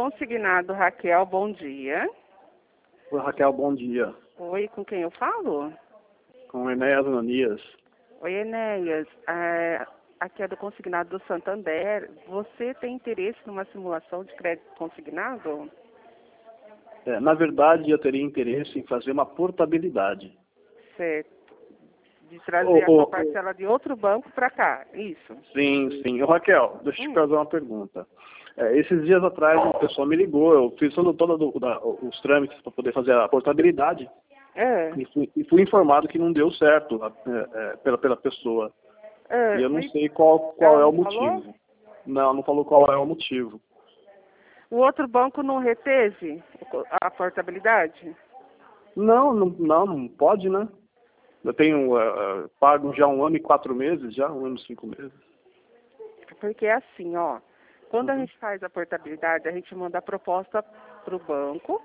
Consignado Raquel, bom dia. Oi, Raquel, bom dia. Oi, com quem eu falo? Com Enéas Ananias. Oi, Enéas. Aqui é do Consignado do Santander. Você tem interesse numa simulação de crédito consignado? Na verdade, eu teria interesse em fazer uma portabilidade. Certo. De trazer a sua parcela de outro banco para cá, isso? Sim. Ô, Raquel, deixa eu te fazer uma pergunta. Esses dias atrás, uma pessoa me ligou, eu fiz todos os trâmites para poder fazer a portabilidade. E fui informado que não deu certo pela pessoa. E eu não sei qual é o motivo. Não falou qual é o motivo. O outro banco não reteve a portabilidade? Não pode, né? Eu tenho pago já 1 ano e 4 meses, já 1 ano e 5 meses. Porque é assim, ó, quando a gente faz a portabilidade, a gente manda a proposta para o banco,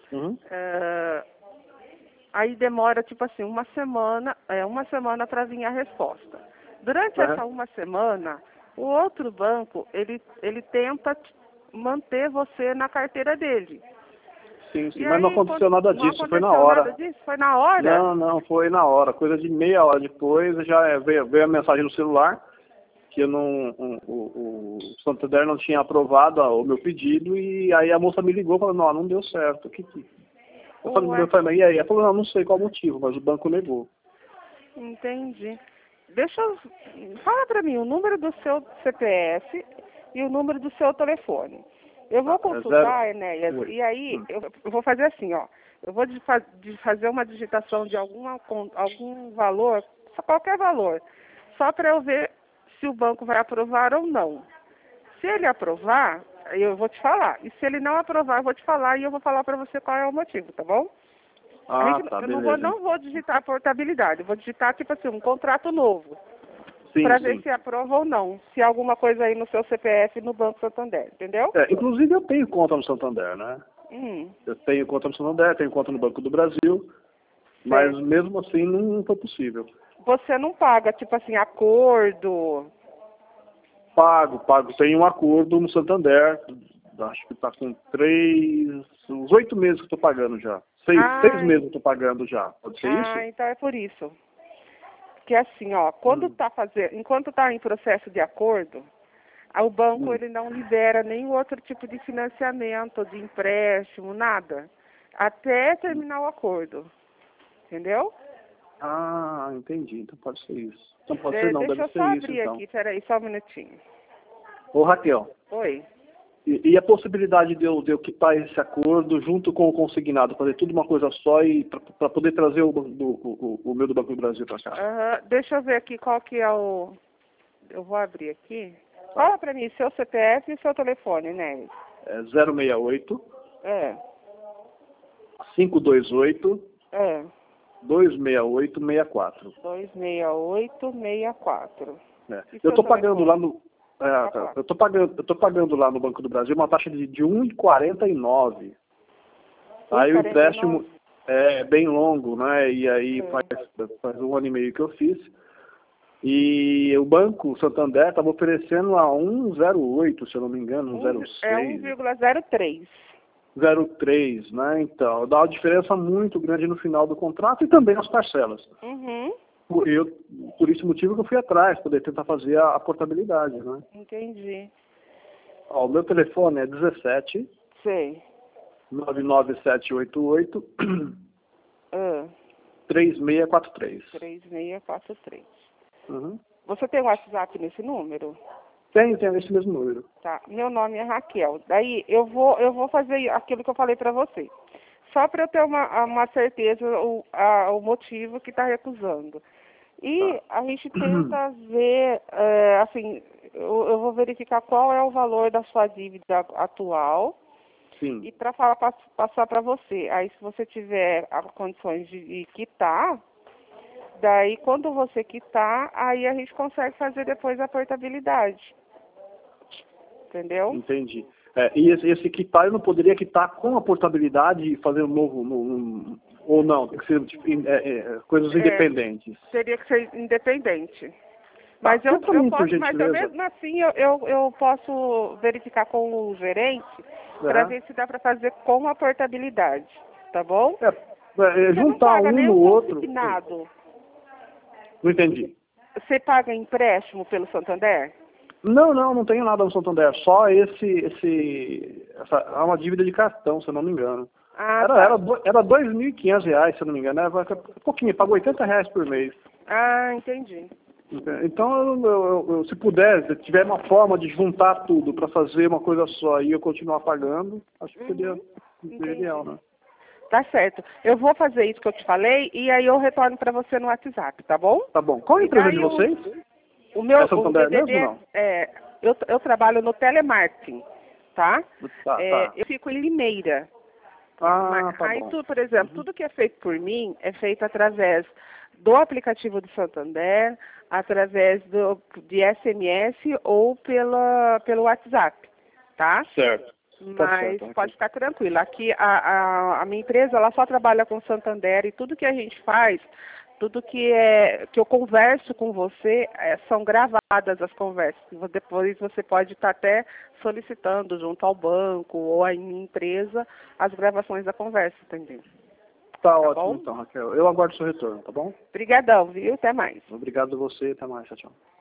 aí demora, tipo assim, uma semana para vir a resposta. Durante essa uma semana, o outro banco, ele tenta manter você na carteira dele. Sim, mas não aconteceu nada disso, foi na hora. Foi na hora? Não, foi na hora. Coisa de meia hora depois, já veio a mensagem no celular que o Santander não tinha aprovado o meu pedido, e aí a moça me ligou e falou, não deu certo. Eu falei, e aí? Ela falou, não sei qual o motivo, mas o banco negou. Entendi. Fala para mim o número do seu CPF e o número do seu telefone. Eu vou consultar, Enéas, e aí eu vou fazer assim, ó. Eu vou fazer uma digitação de algum valor, qualquer valor, só para eu ver se o banco vai aprovar ou não. Se ele aprovar, eu vou te falar. E se ele não aprovar, eu vou te falar e eu vou falar para você qual é o motivo, tá bom? Eu não vou digitar a portabilidade, eu vou digitar, tipo assim, um contrato novo. Para ver se aprova ou não. Se há alguma coisa aí no seu CPF no Banco Santander, entendeu? Inclusive eu tenho conta no Santander, né? Eu tenho conta no Santander, tenho conta no Banco do Brasil, mas mesmo assim não foi possível. Você não paga, tipo assim, acordo? Pago. Tenho um acordo no Santander, acho que está com uns 8 meses que estou pagando já. 6 meses que estou pagando já. Pode ser isso? Então é por isso. Porque assim, ó, enquanto está em processo de acordo, o banco ele não libera nenhum outro tipo de financiamento, de empréstimo, nada. Até terminar o acordo. Entendeu? Entendi. Então pode ser isso. Então pode ser não, deve ser isso. Deixa eu só abrir aqui, peraí, só um minutinho. Ô, Raquel. Oi. E a possibilidade de eu quitar esse acordo junto com o consignado, fazer tudo uma coisa só e para poder trazer o meu do Banco do Brasil para cá? Deixa eu ver aqui qual que é o... Eu vou abrir aqui. Fala para mim seu CPF e seu telefone, né? 068 528 26864. 26864. Eu estou pagando lá no... Eu tô pagando lá no Banco do Brasil uma taxa de 1,49. Aí o empréstimo é bem longo, né? E aí faz 1 ano e meio que eu fiz. E o Banco Santander estava oferecendo a 1,08, se eu não me engano, 1,06. É 1,03. 0,3, né? Então, dá uma diferença muito grande no final do contrato e também as parcelas. Por esse motivo que eu fui atrás, poder tentar fazer a portabilidade, né? Entendi. O meu telefone é 17 99788 3643. 3643. Você tem WhatsApp nesse número? Tenho esse mesmo número. Tá. Meu nome é Raquel. Daí eu vou fazer aquilo que eu falei para você. Só para eu ter uma certeza o motivo que está recusando. E a gente tenta ver, assim, eu vou verificar qual é o valor da sua dívida atual. Sim. E para passar para você. Aí, se você tiver condições de quitar, daí, quando você quitar, aí a gente consegue fazer depois a portabilidade. Entendeu? Entendi. E esse quitar, eu não poderia quitar com a portabilidade e fazer um novo... ou não? Tem que ser coisas independentes. Teria que ser independente. Mas eu por posso, mas gentileza. mesmo assim eu posso verificar com o gerente para ver se dá para fazer com a portabilidade, tá bom? Juntar não paga um nem no o outro. consignado. Não entendi. Você paga empréstimo pelo Santander? Não tenho nada no Santander. Só essa é uma dívida de cartão, se eu não me engano. Era R$2.500, se eu não me engano. Era pouquinho, pago R$80 por mês. Ah, entendi. Então, se puder, se tiver uma forma de juntar tudo para fazer uma coisa só e eu continuar pagando, acho que seria ideal, né? Tá certo. Eu vou fazer isso que eu te falei e aí eu retorno para você no WhatsApp, tá bom? Tá bom. Qual é a empresa de vocês? O meu Santander DDD mesmo, não? eu trabalho no telemarketing, tá? Tá. Eu fico em Limeira. Tá Aí, bom. por exemplo, tudo que é feito por mim é feito através do aplicativo do Santander, através de SMS ou pelo WhatsApp, tá? Certo. Mas pode ficar tranquila. Aqui a minha empresa ela só trabalha com Santander e tudo que a gente faz, tudo que eu converso com você, são gravadas as conversas. Depois você pode estar até solicitando junto ao banco ou à minha empresa as gravações da conversa, entendeu? Tá ótimo, então, Raquel. Eu aguardo seu retorno, tá bom? Obrigadão, viu? Até mais. Obrigado a você, até mais, tchau.